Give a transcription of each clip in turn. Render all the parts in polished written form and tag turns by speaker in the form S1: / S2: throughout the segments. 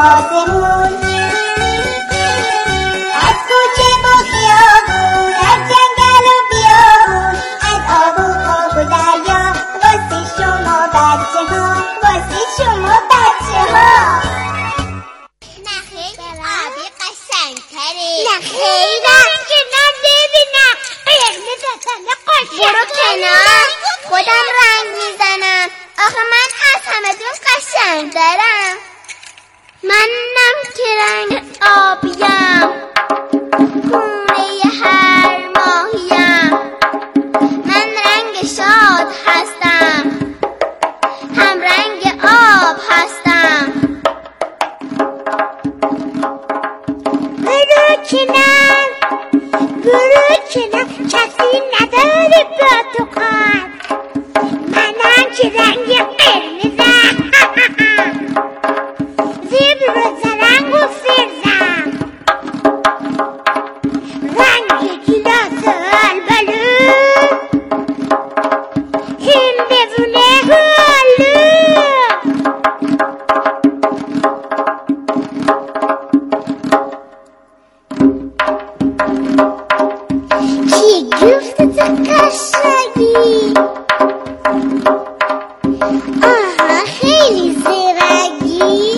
S1: آسمون، از کوچه و خیابون، از جنگل و بیابون، از آب و خاک و دریا، واسه شما بچه ها، واسه شما بچه ها.
S2: نه خیلی آبی قشنگ‌تره.
S3: نه خیلی که نه ببینم قرمز اصلا قشنگ. برو کنار، خودم رنگ میزنم. آخه من از همتون قشنگ دارم. منم که رنگ آبیم، گونه هر ماهیم. من رنگ شاد هستم، هم رنگ آب هستم. برو کنار، برو کنار، کسی نداره با تو کار. منم که رنگ قرمزم، زبر و زرنگ و فرزم. رنگ گیلاس و آلبالو، هندوونه و آلو. کی گفت تو قشنگی؟ آها خیلی زرنگی.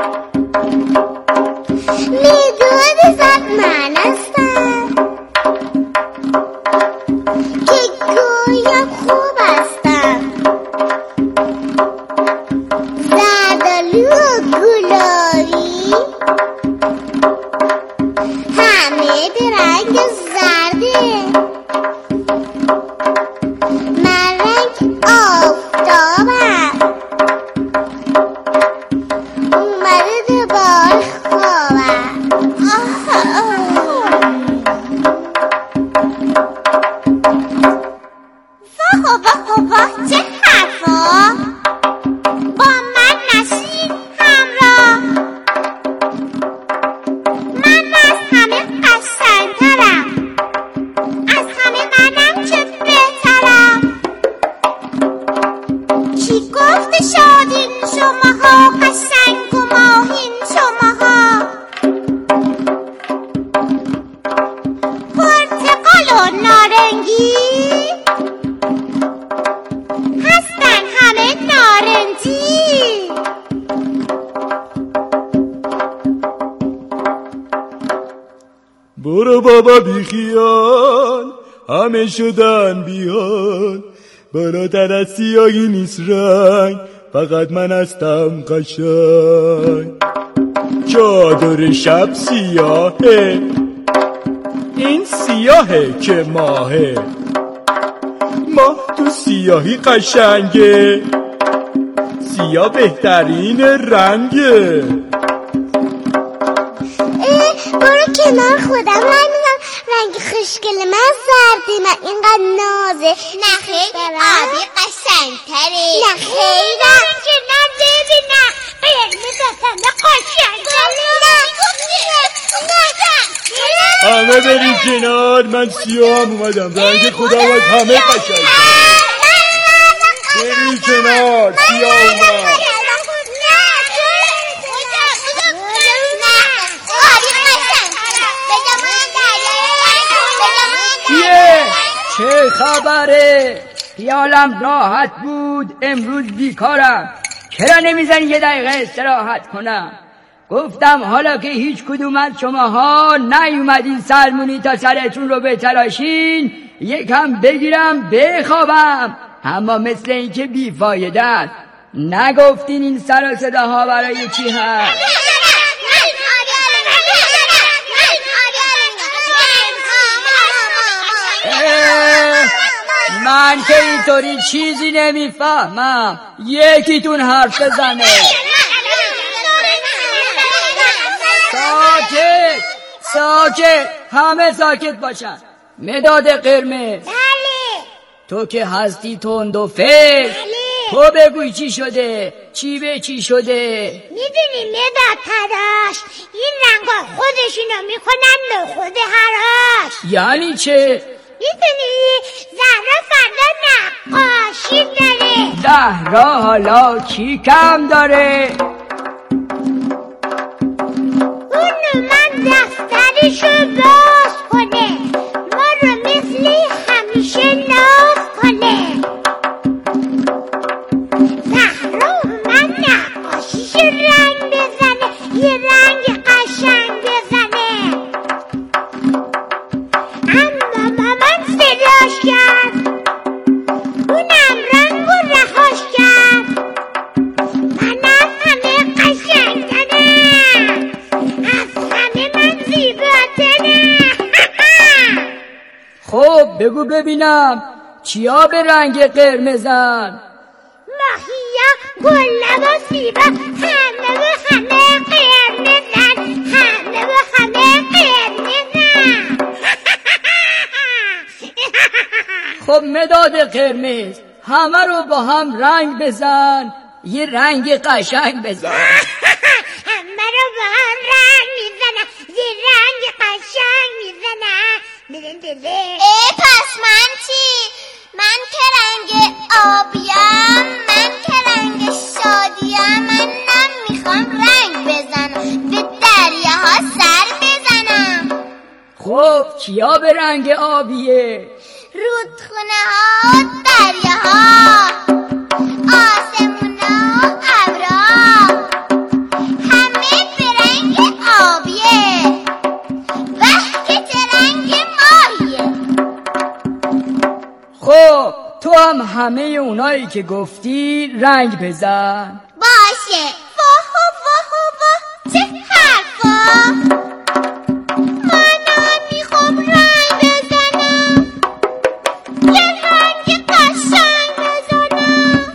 S3: میدونی زد من هستم که گویم خوب هستم. زردالو و گلابی همه به رنگ زرده. من رنگ آفتابم، اومده دوباره خوابم. واه واه چه حرفا. با من نشین همراه، من از همه قشنگ‌ترم، از همه منم که بهترم. کی گفته شادین شماها، قشنگ و ماهین شماها. پرتقال و نارنگی هستن همه نارنجی.
S4: برو بابا بیخیال، همه شدن بیال. بالاتر از سیاهی نیست رنگ، فقط من هستم قشنگ. چادر شب سیاهه، این سیاهه که ماهه. ماه تو سیاهی قشنگه، سیاه بهترین رنگه.
S3: برو کنار، خودم رنگ میزنم. رنگ خوشگل من زرده، من اینقدر نازه.
S2: نه خیلی آبی قشنگ‌تره.
S3: نه خیلی که نه ببینم قرمز اصلا قشنگه.
S4: همه برید کنار، من سیاه هم اومدم. رنگ خودم از همه قشنگه. برید کنار، سیاه اومد.
S5: چه خبره؟ خیالم راحت بود، امروز بیکارم. چرا نمیزنی یه دقیقه استراحت کنم؟ گفتم حالا که هیچ کدوم از شماها نیومدین سرمونی تا سرتون رو بتراشین، یکم بگیرم بخوابم. اما مثل این که بیفایده است. نگفتین این سر و صداها برای چی هست؟ من که اینطوری چیزی نمیفهمم. یکیتون حرف بزنه. ساکت ساکت، همه ساکت باشن. مداد قرمز، تو که هستی تند و فکر، تو بگوی چی شده؟ چی به چی شده؟
S3: میدونی مداد تراش، این رنگا خودشونو میکنن به خود هراش.
S5: یعنی چه؟
S3: میدونی زهرا فردا نقاشی داره.
S5: زهرا حالا چی کم داره؟
S3: یه رنگ قشنگ بزنه. اما مامان صداش کرد، اونم رنگ و رهاش کرد. منم همه قشنگترم، از همه من زیباترم.
S5: خب بگو ببینم چیا به رنگ قرمزن؟
S3: ماهیا، گلاب و سیبا، همه و همه قرمزن، همه و همه قرمزن.
S5: خب مداد قرمز، همه رو با هم رنگ بزن، یه رنگ قشنگ بزن.
S3: همه رو با هم رنگ میزنم، یه رنگ قشنگ میزنم.
S2: پس من چی؟ من که رنگ آبیم، من که رنگ شادیم. من نمیخوام رنگ بزنم، به دریاها سر بزنم.
S5: خب چیا به رنگ آبیه؟
S2: رودخونه ها و دریاها، آسمونا و ابرها، همه به رنگ آبیه. وه که چه رنگ ماهیه.
S5: خب تو هم همه اونایی که گفتی رنگ بزن.
S2: باشه. واه واه واه، چه حرفا. منم میخوام رنگ بزنم، یه رنگ قشنگ بزنم.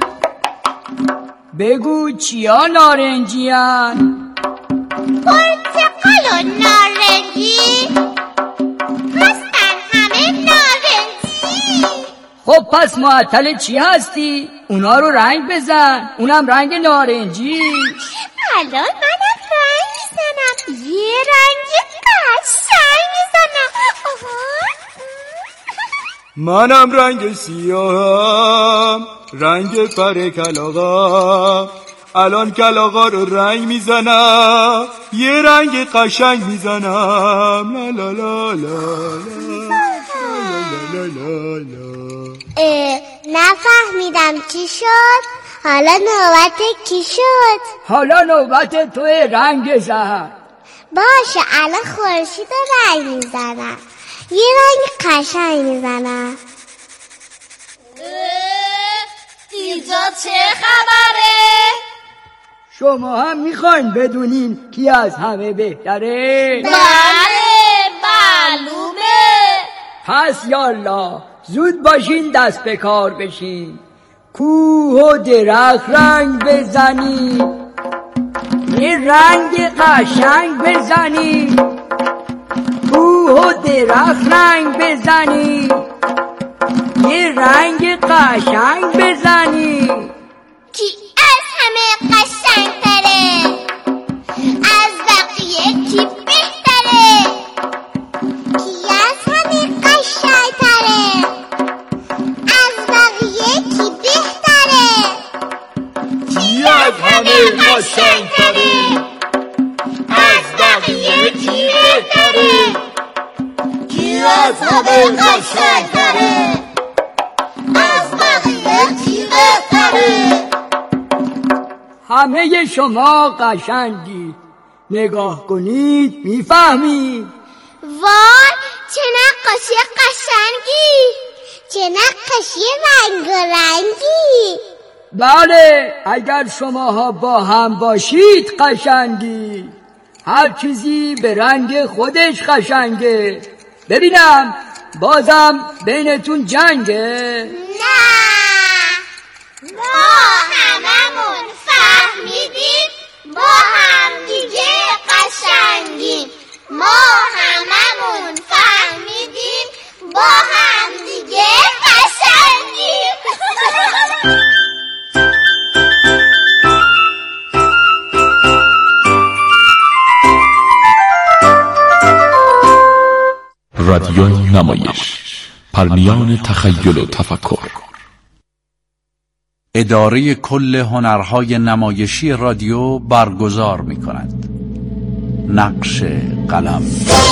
S5: بگو چیا نارنجیان؟
S2: پرتقال و نارنجی، هستن همه نارنجی.
S5: خب پس معطل چی هستی؟ اونا رو رنگ بزن، اونم رنگ نارنجی.
S2: الان منم رنگ میزنم، یه رنگ قشنگ میزنم.
S4: منم رنگ سیاهم، رنگ پر کلاغم. الان کلاغا رو رنگ میزنم، یه رنگ قشنگ میزنم. لا لا لا لا لا لا لا.
S3: نفهمیدم چی شد؟ حالا نوبت کی شد؟
S5: حالا نوبت توی رنگ زن.
S3: باشه، الان خورشید رو رنگ میزنم، یه رنگ قشنگ میزنم.
S2: اینجا چه خبره؟
S5: شما هم میخواین بدونین کی از همه بهتره؟
S2: بله معلومه.
S5: پس یالا زود باشین، دست به کار بشین. کوه و درخت رنگ بزنین، یه رنگ قشنگ بزنین. کوه و درخت رنگ بزنین، یه رنگ قشنگ بزنین.
S2: کی از همه قشنگتره؟ از بقیه کی بهتره؟
S3: کی از همه قشنگتره؟ از بقیه کی بهتره؟
S4: کی از همه قشنگتره؟ از بقیه کی بهتره؟ کی از همه قشنگتره؟ از بقیه کی بهتره؟
S5: همه شما قشنگی، نگاه کنید میفهمید.
S2: وای چه نقاشی قشنگی،
S3: چه نقاشی رنگ و رنگی.
S5: بله، اگر شماها با هم باشید قشنگی. هر چیزی به رنگ خودش قشنگه. ببینم بازم بینتون جنگه؟
S2: نه ما هممون فهمیدیم با هم دیگه قشنگیم. ما هممون فهمیدیم با هم دیگه قشنگیم.
S6: رادیوی نمایش، پرمیان تخیل و تفکر. اداره کل هنرهای نمایشی رادیو برگزار می‌کند. نقش قلم،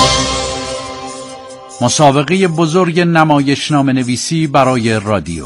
S6: مسابقه بزرگ نمایشنامه نویسی برای رادیو.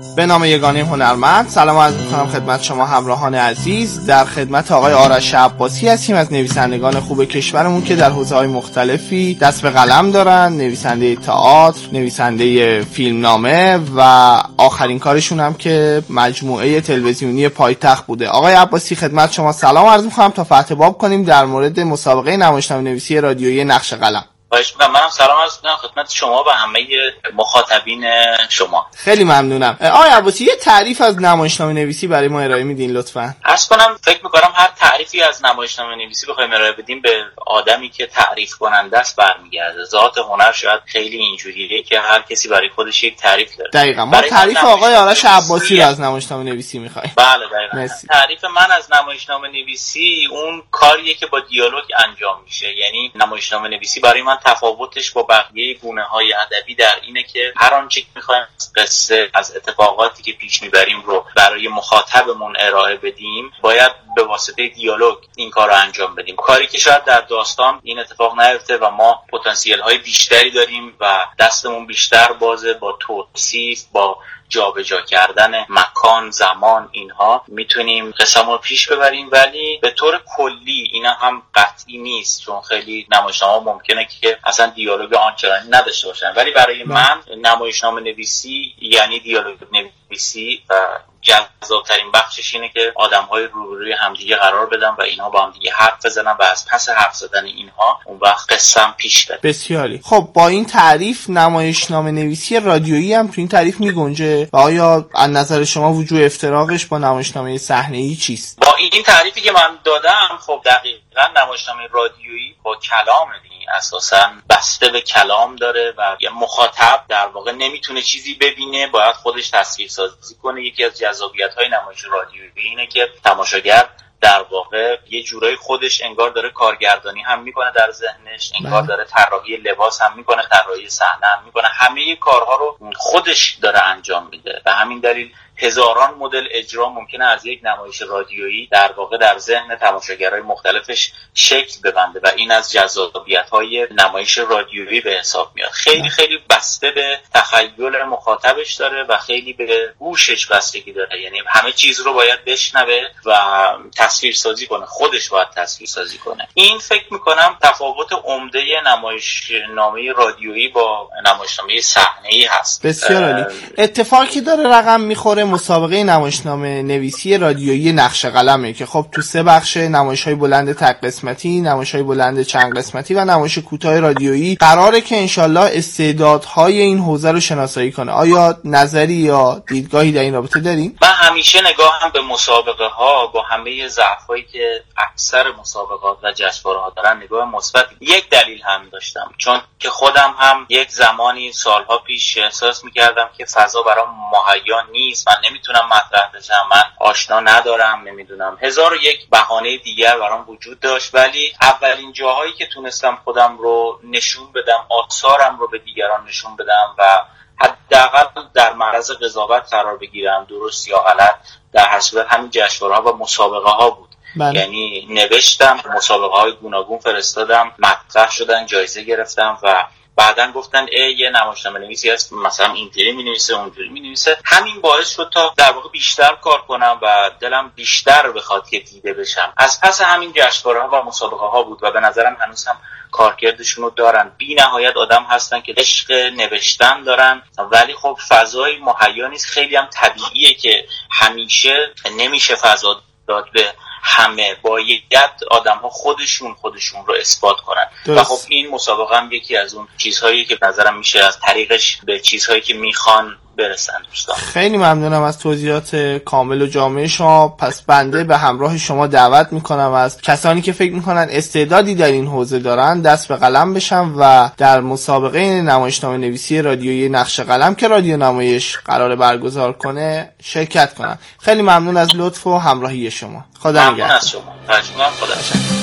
S7: به نام یگانه هنرمند سلام عرض می‌کنم خدمت شما همراهان عزیز. در خدمت آقای آرش عباسی هستیم از نویسندگان خوب کشورمون که در حوزه‌های مختلفی دست به قلم دارن. نویسنده تئاتر، نویسنده فیلمنامه و آخرین کارشون هم که مجموعه تلویزیونی پایتخت بوده. آقای عباسی خدمت شما سلام عرض می‌کنم تا فتح باب کنیم در مورد مسابقه نمایشنامه‌نویسی رادیویی نقش قلم.
S8: خواهش می‌کنم. منم سلام عرض می‌کنم خدمت شما و همه مخاطبین شما.
S7: خیلی ممنونم. آقای عباسی یه تعریف از نمایشنامه‌نویسی برای ما ارائه میدین لطفاً؟
S8: عرض کنم فکر می‌کنم هر تعریفی از نمایشنامه‌نویسی بخوایم ارائه بدیم به آدمی که تعریف کننده است برمیگرده. ذات هنر شاید خیلی اینجوریه که هر کسی برای خودش یک تعریف داره.
S7: دقیقاً. ما تعریف آقای آرش عباسی رو از نمایشنامه‌نویسی می‌خوایم.
S8: بله دقیقاً. تعریف من از نمایشنامه‌نویسی اون کاریه که با دیالوگ انجام میشه. یعنی نمایشنامه‌نویسی برای من تفاوتش با بقیه گونه‌های ادبی در اینه که هر آنچه که می‌خوایم از قصه، از اتفاقاتی که پیش میبریم رو برای مخاطبمون ارائه بدیم، باید به واسطه دیالوگ این کار رو انجام بدیم. کاری که شاید در داستان این اتفاق نیفته و ما پتانسیل‌های بیشتری داریم و دستمون بیشتر بازه با توصیف، با جابجا کردن مکان، زمان، اینها میتونیم قصه‌مون رو پیش ببریم. ولی به طور کلی اینا هم قطعی نیست، چون خیلی نمایشنامه‌ها ممکنه که اصلا دیالوگ آنچنانی نداشته باشن. ولی برای من نمایشنامه نویسی یعنی دیالوگ نویسی و جذاب‌ترین بخشش اینه که آدم‌های روبروی همدیگه قرار بدن و اینها با همدیگه حرف بزنن و از پس حرف زدن اینها اون وقت قصه‌ام پیش بره.
S7: بسیاری خب. با این تعریف نمایشنامه‌نویسی رادیویی هم تو این تعریف میگنجه و آیا از نظر شما وجوه افتراقش با نمایشنامه صحنه‌ای چیست؟
S8: با این تعریفی که من دادم خب دقیقاً نمایشنامه رادیویی با کلامه، اساساً بسته به کلام داره و یه مخاطب در واقع نمیتونه چیزی ببینه، باید خودش تصویرسازی کنه. یکی از جذابیت‌های نمایش رادیویی اینه که تماشاگر در واقع یه جورایی خودش انگار داره کارگردانی هم میکنه در ذهنش، انگار داره طراحی لباس هم میکنه، طراحی صحنه هم میکنه، همه کارها رو خودش داره انجام میده. به همین دلیل هزاران مدل اجرا ممکنه از یک نمایش رادیویی در واقع در ذهن تماشاگرای مختلفش شکل ببنده و این از جذابیت‌های نمایش رادیویی به حساب میاد. خیلی خیلی بسته به تخیل مخاطبش داره و خیلی به گوشش بستگی داره. یعنی همه چیز رو باید بشنوه و تصویرسازی کنه، خودش باید تصویرسازی کنه. این فکر می‌کنم تفاوت عمده نمایشنامه رادیویی با نمایشنامه صحنه‌ای هست.
S7: بسیار عالی. اتفاقی داره رقم می‌خوره مسابقه نمایشنامه نویسی رادیویی نقش قلمه که خب تو 3 بخش، نمایش‌های بلند تک قسمتی، نمایش‌های بلند چند قسمتی و نمایش کوتاه رادیویی، قراره که انشالله استعدادهای این حوزه رو شناسایی کنه. آیا نظری یا دیدگاهی در این رابطه دارین؟
S8: من همیشه نگاهم به مسابقه‌ها با همه ضعف‌هایی که اکثر مسابقات و جشنواره‌ها دارن نگاه مثبت. یک دلیل هم داشتم، چون که خودم هم یک زمانی سالها پیش احساس می‌کردم که فضا برام مهیا نیست، من نمیتونم مطرح بشم، من آشنا ندارم، نمیدونم، 1001 بهانه دیگر برام وجود داشت. ولی اولین جاهایی که تونستم خودم رو نشون بدم، آثارم رو به دیگران نشون بدم و حداقل در معرض قضاوت قرار بگیرم، درست یا غلط، در هر صورت همین جشنواره‌ها و مسابقه‌ها بود. یعنی نوشتم، مسابقه‌های گوناگون فرستادم، مطرح شدن، جایزه گرفتم و بعدن گفتن یه نمایشنامه‌نویسی هست مثلا اینطوری می‌نویسه اونطوری می‌نویسه. همین باعث شد تا در واقع بیشتر کار کنم و دلم بیشتر بخواد که دیده بشم. از پس همین جشنواره‌ها و مسابقه‌ها بود و به نظرم هنوز هم کارکردشون رو دارن. بی نهایت آدم هستن که عشق نوشتن دارن، ولی خب فضای مهیا نیست. خیلی هم طبیعیه که همیشه نمیشه فضا داد به همه، باید آدم‌ها خودشون رو اثبات کنن. درست. و خب این مسابقه هم یکی از اون چیزهایی که نظرم میشه از طریقش به چیزهایی که میخوان برسن دوستان.
S7: خیلی ممنونم از توضیحات کامل و جامع شما. پس بنده به همراه شما دعوت میکنم از کسانی که فکر میکنن استعدادی در این حوزه دارن دست به قلم بشن و در مسابقه نمایشنامه نویسی رادیویی نقش قلم که رادیو نمایش قراره برگزار کنه شرکت کنن. خیلی ممنون از لطف و همراهی شما. خدا نگهدار.
S8: از شما. خدا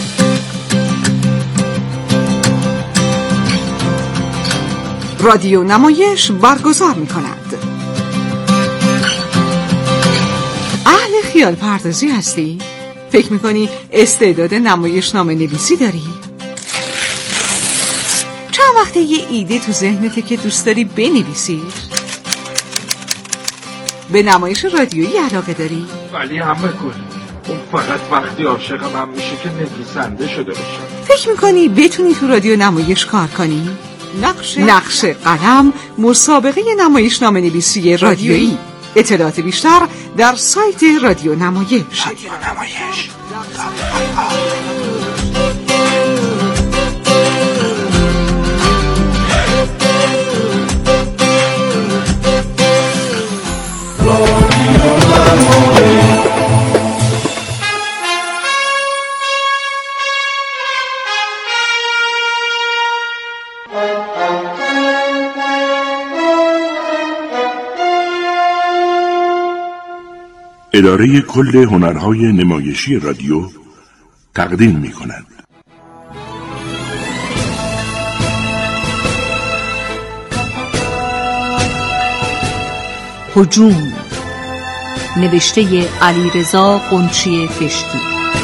S9: رادیو نمایش برگزار می‌کند. اهل خیال پردازی هستی؟ فکر می‌کنی استعداد نمایشنامه نویسی داری؟ چند وقته یه ایده تو ذهنته که دوست داری بنویسی؟ به نمایش رادیویی علاقه داری؟
S10: ولی همه کن اون فقط وقتی عاشق من میشه که نویسنده شده باشه.
S9: فکر میکنی بتونی تو رادیو نمایش کار کنی؟ نقش قلم، مسابقه نمایشنامه نویسی رادیویی. اطلاعات بیشتر در سایت رادیو نمایش.
S11: اداره کل هنرهای نمایشی رادیو تقدیم می‌کند.
S12: هجوم، نوشته علیرضا قنچی کشتی،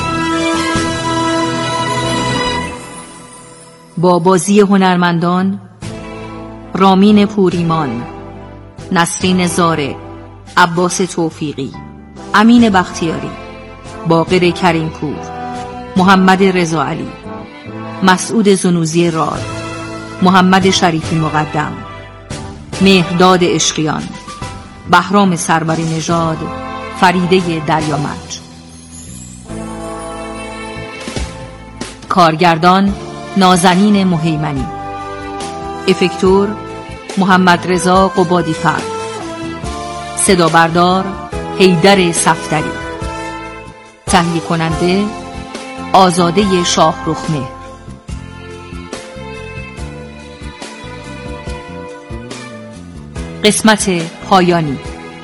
S12: با بازی هنرمندان رامین پوریمان، نسرین زاره، عباس توفیقی، امین بختیاری، باقر کریمپور، محمد رضا علی، مسعود زنوزی راد، محمد شریفی مقدم، مهرداد عشقیان، بهرام سروری نژاد، فریده دریامرج. کارگردان نازنین مهیمنی، افکتور محمد رضا قبادی فرد، صدا بردار حیدر صفدری، تهیه کننده آزاده شاهرخ مهر. قسمت پایانی.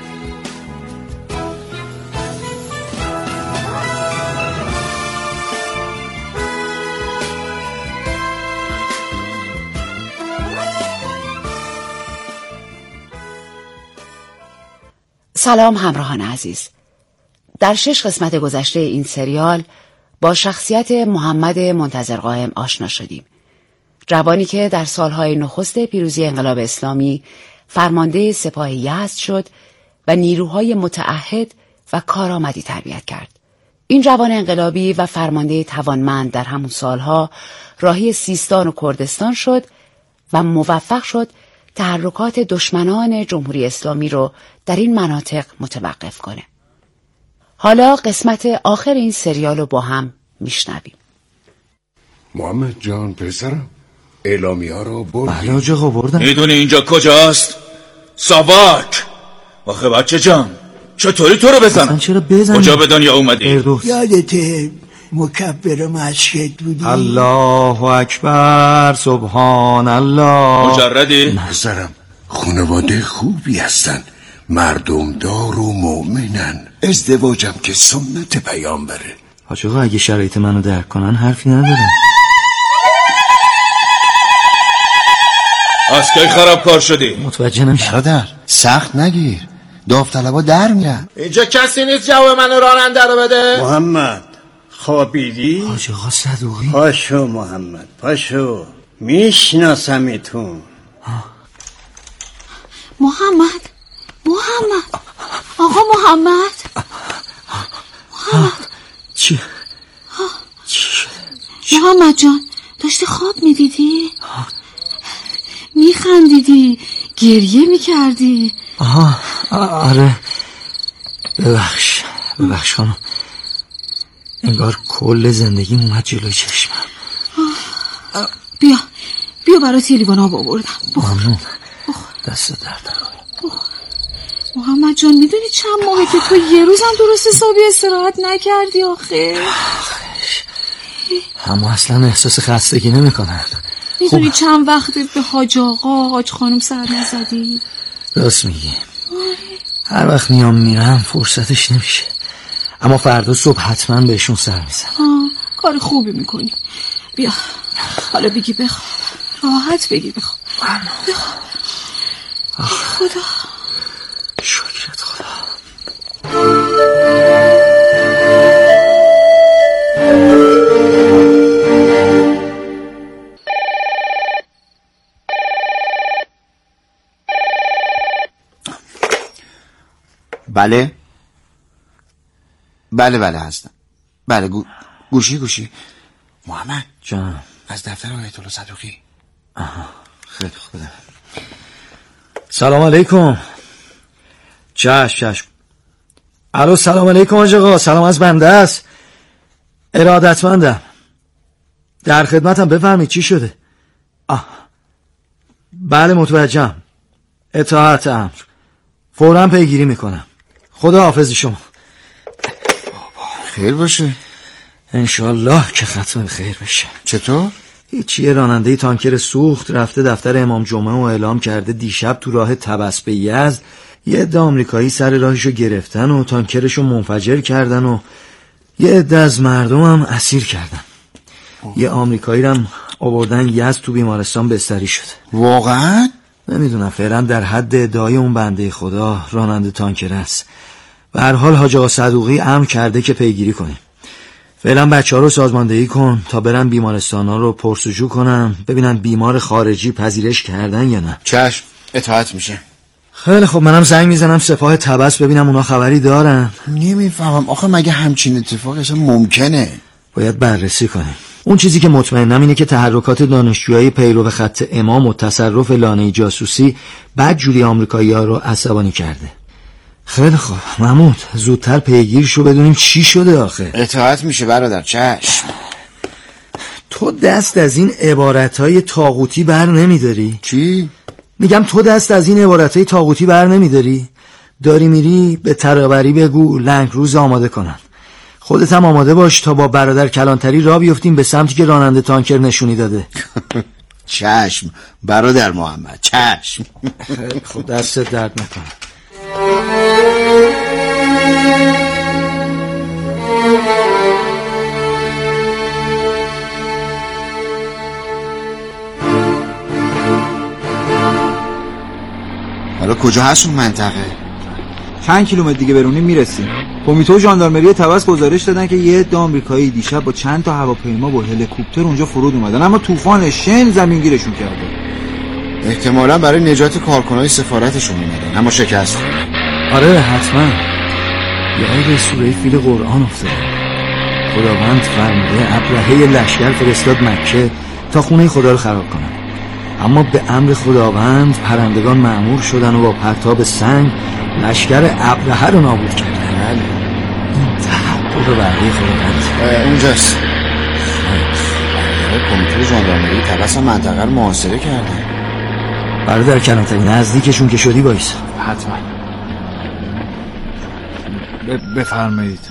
S13: سلام همراهان عزیز. در 6 قسمت گذشته این سریال با شخصیت محمد منتظر قائم آشنا شدیم. جوانی که در سالهای نخست پیروزی انقلاب اسلامی فرمانده سپاه یزد شد و نیروهای متعهد و کارآمدی تربیت کرد. این جوان انقلابی و فرمانده توانمند در همون سالها راهی سیستان و کردستان شد و موفق شد تحرکات دشمنان جمهوری اسلامی رو در این مناطق متوقف کنه. حالا قسمت آخر این سریال رو با هم میشنویم.
S14: محمد جان پسرم، اعلامی ها رو بردی؟
S15: بله حاج آقا بردم.
S16: میدونی اینجا کجاست؟ ساواک. آخه بچه جان چطوری تو رو بزنم؟
S15: چرا بزنم؟
S16: کجا به دنیا اومدی؟
S17: یادته مکبر مسجد بودی؟
S15: الله اکبر، سبحان الله.
S16: مجردی؟
S14: پسرم خانواده خوبی هستن، مردم دار و مؤمنن، ازدواجم که سنت پیامبره.
S15: حاج آقا اگه شرایط منو درک کنن حرفی ندارم.
S16: از کی خراب کار شدی؟
S15: متوجه نمیشم.
S18: برادر سخت نگیر، داوطلبا در میرن.
S7: اینجا کسی نیست جواب منو راننده رو بده.
S19: محمد خوابیدی؟
S15: حاج آقا صدوقی.
S19: پاشو محمد پاشو، میشناسمتون.
S20: محمد آقا محمد
S15: چی شده؟
S20: محمد جان داشتی خواب میدیدی؟ میخندیدی، گریه میکردی.
S15: آره ببخش خانم، انگار کل زندگیم اومد جلوی چشمم.
S20: بیا برات یه لیوان آب آوردم.
S15: ممنون. دست درد
S20: محمد جان میدونی چند ماهه که تو یه روزم درست حسابی استراحت نکردی آخه.
S15: اما اصلا احساس خستگی نمی‌کنم.
S20: میدونی چند وقته به حاج آقا حاج خانم سر نزدی؟
S15: راست میگی. هر وقت میرم فرصتش نمیشه، اما فردا صبح حتما بهشون سر میزنم.
S20: کار خوبی میکنی. بیا حالا بگی بخواب، راحت بگی بخواب. خدا
S15: شکرت خدا.
S18: بله هستم. بله گوشی محمد
S15: جان،
S18: از دفتر آیت الله صدوقی.
S15: آها خیلی خوبه. سلام علیکم. چشم. الو سلام علیکم آقا. سلام از بنده است. ارادتمندم. در خدمتم. بفرمایید چی شده؟ بله متوجهم. اطاعت امر. فوراً پیگیری میکنم. خدا حافظ شما.
S18: خیر باشه
S15: انشالله که ختم خیر بشه.
S18: چطور؟
S15: هیچیه، راننده تانکر سوخت رفته دفتر امام جمعه و اعلام کرده دیشب تو راه طبس به یزد یه عده آمریکایی سر راهشو گرفتن و تانکرشو منفجر کردن و یه عده از مردم هم اسیر کردن. یه آمریکایی هم آوردن یزد تو بیمارستان بستری شده.
S18: واقعا؟
S15: نمیدونم، فعلا در حد ادعای اون بنده خدا راننده تانکر است. به هر حال حاج آقا صدوقی امر کرده که پیگیری کنیم. فعلا بچه‌ها رو سازماندهی کن تا برن بیمارستان‌ها رو پرسجو کنن ببینن بیمار خارجی پذیرش کردن یا نه.
S18: چشم، اطاعت میشه.
S15: خیلی خب، منم زنگ میزنم سپاه طبس ببینم اونا خبری دارن.
S18: نمیفهمم آخه مگه همچین اتفاقی اصلا ممکنه؟
S15: باید بررسی کنیم. اون چیزی که مطمئنم اینه که تحرکات دانشجوهای پیرو خط امام و تصرف لانه جاسوسی بدجوری آمریکایی‌ها رو عصبانی کرده. خیلی خوب محمود، زودتر پیگیر شو بدونیم چی شده آخه.
S18: اطاعت میشه برادر. چشم.
S15: تو دست از این عبارتهای طاغوتی بر نمیداری؟
S18: چی؟
S15: میگم تو دست از این عبارتهای طاغوتی بر نمیداری؟ داری میری به ترابری بگو لنگ روز آماده کنن. خودت هم آماده باش تا با برادر کلانتری راه بیفتیم به سمتی که راننده تانکر نشونی داده.
S18: چشم برادر محمد، چشم.
S15: خیلی خوب، دستت درد نکنه.
S18: حالا کجا هست اون منطقه؟
S21: چند کیلومتر دیگه برونیم میرسیم. کمیته و ژاندارمری طبس گزارش دادن که یه عده آمریکایی دیشب با چند تا هواپیما با هلیکوپتر اونجا فرود اومدن، اما طوفان شن زمینگیرشون کرده.
S18: احتمالاً برای نجات کارکنای سفارتشون اومدن اما شکست.
S15: آره حتما. یاد سوره فیل قرآن افتاده. خداوند فرموده ابرهه لشکر فرستاد مکه تا خونه خدا رو خراب کنن، اما به امر خداوند پرندگان مأمور شدن و با پرتاب سنگ لشکر ابرهه رو نابود کردن. این تحقق وعده خداوند.
S18: اونجاست. کمیته ژاندارمری طبس منطقه رو محاصره کردن.
S15: برادر کلانتری نزدیکشون که شدی وایسا.
S21: حتما. بفرمایید.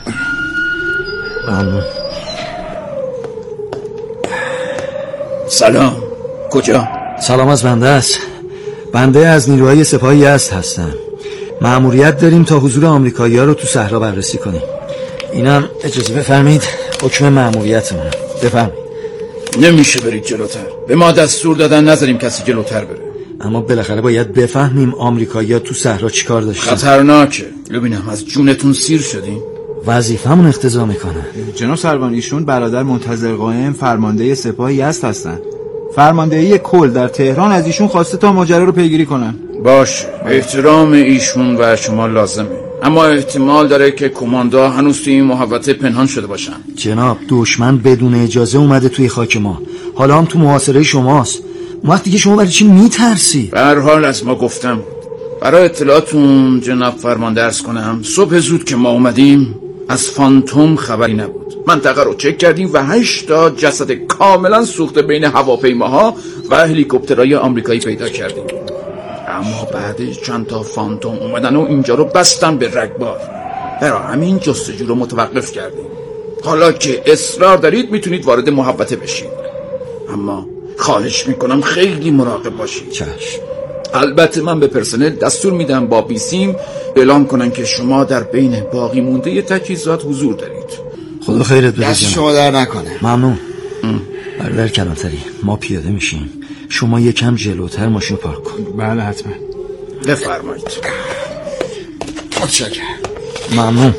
S16: سلام. کجا؟
S15: سلام از بنده است. بنده از نیروهای سپاه یزد هستم. مأموریت داریم تا حضور آمریکایی‌ها رو تو صحرا بررسی کنیم. اینم اجازه بفرمایید حکم مأموریتمون. بفرمایید.
S16: نمیشه برید جلوتر. به ما دستور دادن نذاریم کسی جلوتر بره.
S15: اما بالاخره باید بفهمیم آمریکایی‌ها تو صحرا چیکار داشتن.
S16: خطرناکه. ببینم از جونتون سیر شدین.
S15: وظیفمون اقتضا میکنه.
S21: جناب سروان، ایشون برادر منتظر قائم فرمانده سپاه یزد هستن. فرماندهی کل در تهران از ایشون خواسته تا ماجرا رو پیگیری کنن.
S16: باشه، احترام ایشون و شما لازمه، اما احتمال داره که کماندا هنوز توی این محوطه پنهان شده باشن.
S15: جناب دشمن بدون اجازه اومده توی خاک ما، حالا هم تو محاصره شماست. وقتی که شما برای چی میترسی؟
S16: به هر حال از ما گفتم. برای اطلاعاتون جناب فرمانده عرض کنم صبح زود که ما اومدیم از فانتوم خبری نبود. منطقه رو چک کردیم و 8 تا جسد کاملا سوخته بین هواپیماها و هلیکوپترهای آمریکایی پیدا کردیم. اما بعدش چند تا فانتوم اومدن و اینجا رو بستن به رگبار. برای همین جستجو رو متوقف کردیم. حالا که اصرار دارید میتونید وارد محوطه بشید، اما خواهش میکنم خیلی مراقب باشید.
S15: چشم.
S16: البته من به پرسنل دستور میدم با بیسیم اعلام کنن که شما در بین باقی مونده تجهیزات حضور دارید.
S15: خدا خیرت بده.
S18: دست شما در نکنه.
S15: ممنون. برادر کلانتری، ما پیاده میشیم، شما یکم جلوتر ماشین پارک کن.
S21: بله حتما.
S16: بفرمایید.
S18: متشکرم.
S15: ممنون.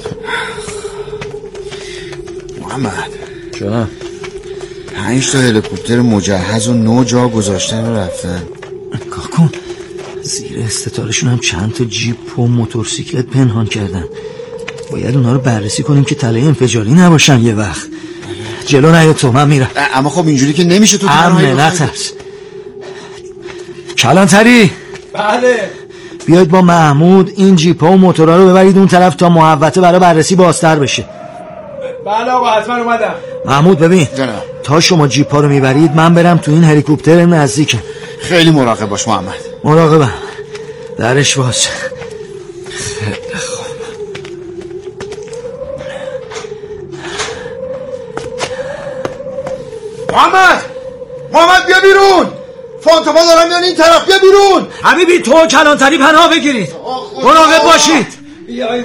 S18: محمد
S15: جانم.
S18: 5 تا هلیکوپتر مجهز و 9 جا گذاشتن و رفتن.
S15: کاکون زیر استطالشون هم چند تا جیپ و موتورسیکلت پنهان کردن. باید اونا رو بررسی کنیم که تله انفجاری نباشن یه وقت. جلو نیا تو، من میرم.
S18: اما خب اینجوری که نمیشه تو
S15: تنهایی. نترس. کلانتری.
S21: بله.
S15: بیاید با محمود این جیپا و موتورا رو ببرید اون طرف تا محوطه برای بررسی بازتر بشه.
S21: بله آقا حتما اومدم.
S15: محمود ببین تا شما جیپا رو میبرید من برم تو این هلیکوپتر نزدیکم.
S18: خیلی مراقب باش محمد.
S15: مراقبم. درش باز.
S18: محمد بیا بیرون. فانتوما دارن میان این طرف، بیا بیرون.
S15: حبیبی تو کلانتری پناه بگیرید. مراقب باشید.
S21: بیای من.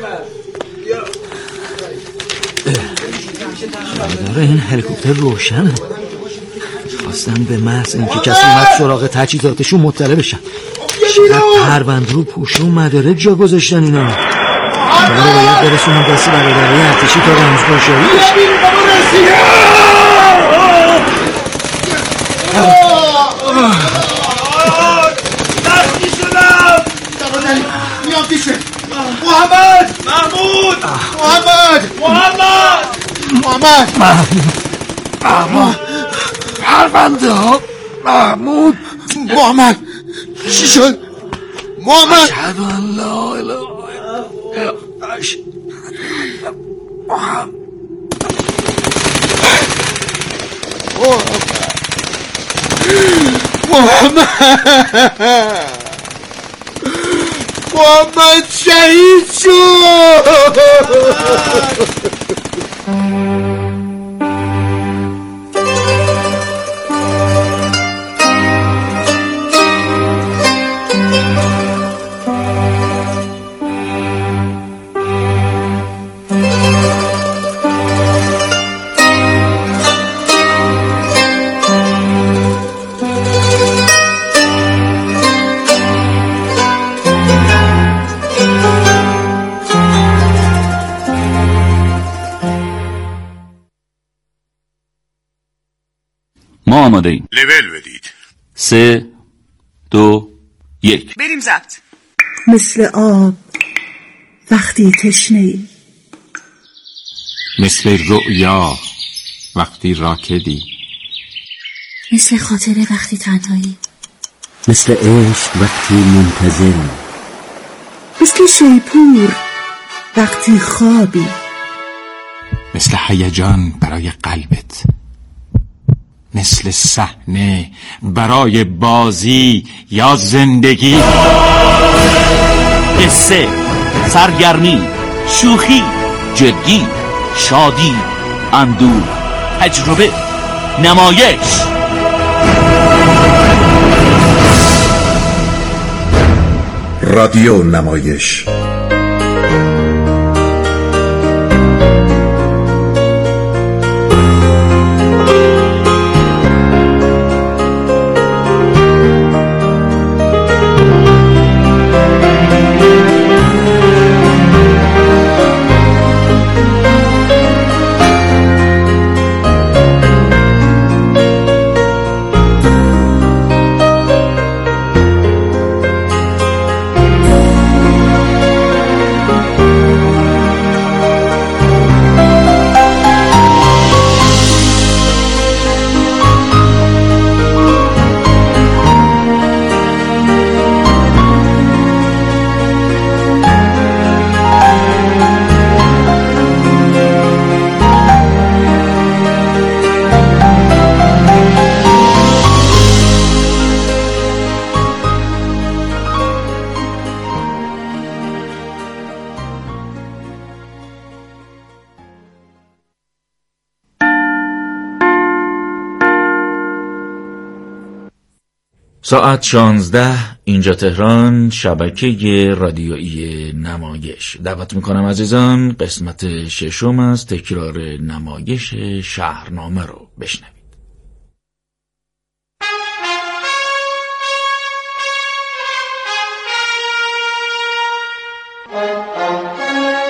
S15: داره این هلیکوپتر روشنه. خواستم به محض اینکه کسی اومد سراغ تجهیزاتشون مطلع بشن. چقدر پربند رو پوشون مدارک جا گذاشتن اینا. شما رو باید برسونم دستی برادرهای ارتشی تا رمزگشایی بشه.
S21: دستی شدم.
S18: میام پیشه.
S21: محمد. محمود.
S14: پرونده ها. محمود.
S18: محمد چی شد؟ محمد.
S14: اشهد ان لا اله
S18: محمد شهید شد.
S1: ما آماده ایم.
S11: لول بدید.
S1: 3 2 1
S9: بریم ضبط.
S22: مثل آب وقتی تشنه‌ای،
S10: مثل رؤیا وقتی راکدی،
S22: مثل خاطره وقتی تنهایی،
S23: مثل عشق وقتی منتظری،
S22: مثل شیپور وقتی خوابی،
S10: مثل هیجان برای قلبت، مثل صحنه برای بازی یا زندگی.
S1: قصه، سرگرمی، شوخی، جدی، شادی، اندوه، تجربه، نمایش.
S11: رادیو نمایش.
S1: ساعت 16 اینجا تهران، شبکه رادیویی نمایش. دعوت میکنم عزیزان قسمت 6 از تکرار نمایش شهرنامه رو بشنوید.